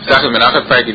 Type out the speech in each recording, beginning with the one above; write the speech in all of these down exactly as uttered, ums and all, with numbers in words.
Somebody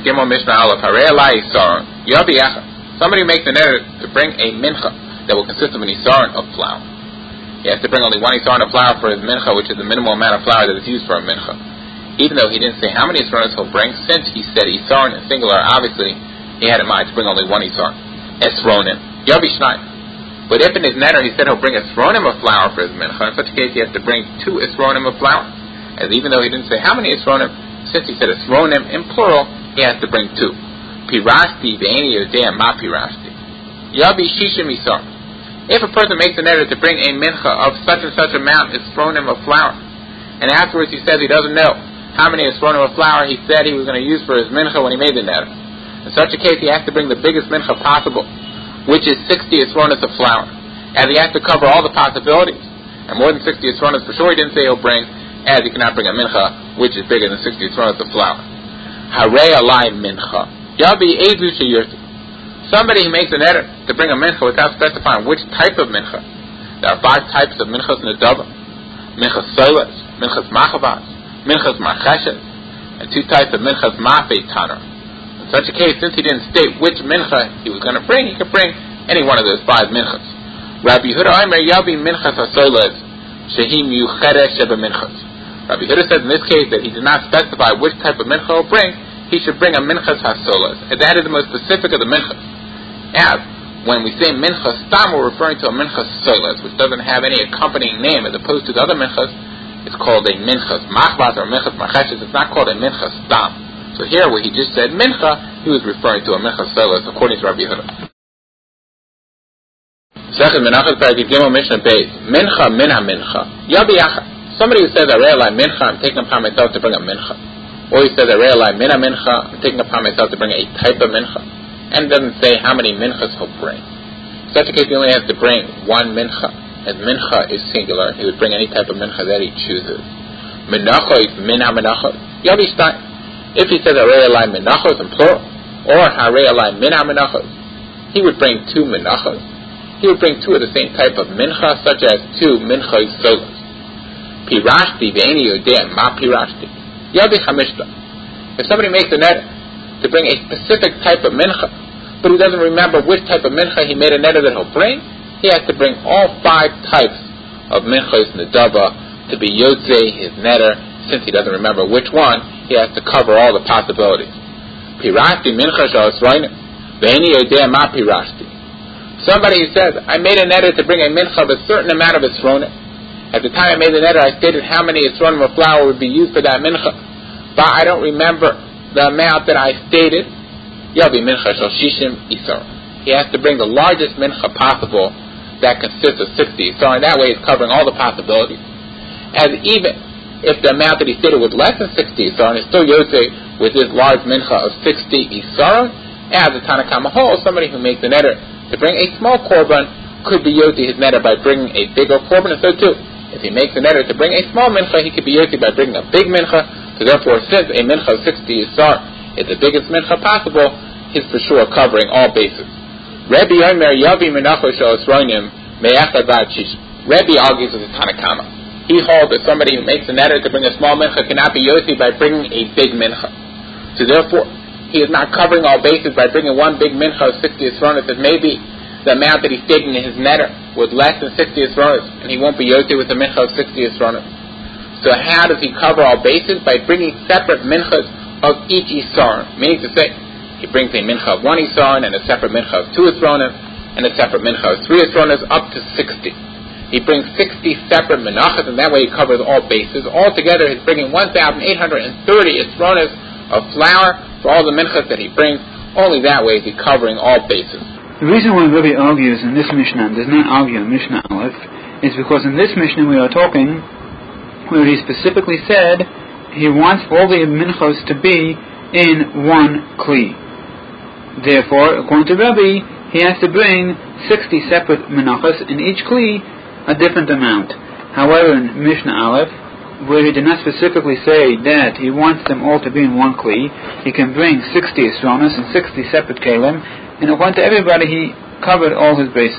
makes an error to bring a mincha that will consist of an isaron of flour. He has to bring only one isaron of flour for his mincha, which is the minimal amount of flour that is used for a mincha. Even though he didn't say how many isaronis he'll bring, since he said isaron in singular, obviously he had in mind to bring only one isaron. Esronim. Yavi shnai. But if in his netter he said he'll bring a esronim of flour for his mincha, in such a case he has to bring two esronim of flour. As even though he didn't say how many esronim, since he said esronim in plural, he has to bring two. Pirasti ve'eni yodea ma pirasti. Yabi shishim isar. If a person makes an error to bring a mincha of such and such amount esronim of flour, and afterwards he says he doesn't know how many esronim of flour he said he was going to use for his mincha when he made the netter, in such a case he has to bring the biggest mincha possible, which is sixty esronis of flour, as he has to cover all the possibilities. And more than sixty esronis for sure he didn't say he'll bring, as he cannot bring a mincha which is bigger than sixty esronis of flour. Harei alai mincha. Yabi ezu sheyurtu. Somebody who makes an error to bring a mincha without specifying which type of mincha. There are five types of minchas nedava: minchas solas, minchas machavas, minchas marcheshes, and two types of minchas mafei taner. In such a case, since he didn't state which mincha he was going to bring, he could bring any one of those five minchas. Rabbi Yehuda Omer Yabi minchas hasolas shehim yucheres sheba minchas. Rabbi Yehuda says in this case that he did not specify which type of mincha he'll bring. He should bring a minchas hasolas, and that is the most specific of the minchas. As when we say minchas stam, we're referring to a minchas solas, which doesn't have any accompanying name, as opposed to the other minchas. It's called a minchas machvas or minchas marcheshes. It's not called a minchas stam. So here, where he just said mincha, he was referring to a minchas solas, according to Rabbi Yehuda. Second minchas paragid gimel mishnah beis mincha min ha mincha yabi achad. Somebody who says, I realize mincha, I'm taking upon myself to bring a mincha. Or he says, I realize mina mincha, I'm taking upon myself to bring a type of mincha. And it doesn't say how many minchas he'll bring. In such a case, he only has to bring one mincha. As mincha is singular, he would bring any type of mincha that he chooses. Menachos, mina menachos, yavi stein. If he says, I realize menachos in plural, or I realize mina menachos, he would bring two menachos. He would bring two of the same type of mincha, such as two minchos solas. Pirashti ve'eni yodea ma pirashti. Yabi chamishta. If somebody makes a netter to bring a specific type of mincha, but he doesn't remember which type of mincha he made a netter that he'll bring, he has to bring all five types of minchas nedava to be yotze his netter. Since he doesn't remember which one, he has to cover all the possibilities. Pirashti mincha sha'asroinim ve'eni yodea ma pirashti. Somebody who says, I made a netter to bring a mincha of a certain amount of esronim. At the time I made the netter, I stated how many esronim of flour would be used for that mincha, but I don't remember the amount that I stated. Yavi mincha shel shishim isar. He has to bring the largest mincha possible that consists of sixty isar, and that way he's covering all the possibilities. As even if the amount that he stated was less than sixty isar, and it's still yotze with this large mincha of sixty isar, as a Tanna Kama holds, somebody who makes a netter to bring a small korban could be yotze his netter by bringing a bigger korban, and so too. If he makes an error to bring a small mincha, he could be yotze by bringing a big mincha. So therefore, since a mincha of sixty isar is the biggest mincha possible, he's for sure covering all bases. Rebbe Omer Yavi Menachos Shel Esronim Me'echad V'ad Shish. Rebbe argues with the Tanna Kama. He holds that somebody who makes an error to bring a small mincha cannot be yotze by bringing a big mincha. So therefore, he is not covering all bases by bringing one big mincha of sixty esronis. That maybe the amount that he stated in his netter was less than sixty esronis, and he won't be yotze with a mincha of sixty esronis. So how does he cover all bases? By bringing separate minchas of each isar. Meaning to say, he brings a mincha of one isar, and a separate mincha of two esronis, and a separate mincha of three esronis, up to sixty. He brings sixty separate menachas, and that way he covers all bases. Altogether, he's bringing one thousand eight hundred thirty esronis of flour for all the minchas that he brings. Only that way is he covering all bases. The reason why Rabbi argues in this Mishnah and does not argue in Mishnah Aleph is because in this Mishnah we are talking where he specifically said he wants all the minchos to be in one kli. Therefore, according to Rabbi, he has to bring sixty separate menachos in each kli, a different amount. However, in Mishnah Aleph, where he did not specifically say that he wants them all to be in one kli, he can bring sixty esronos and sixty separate kalim, and according to everybody, he covered all his bases.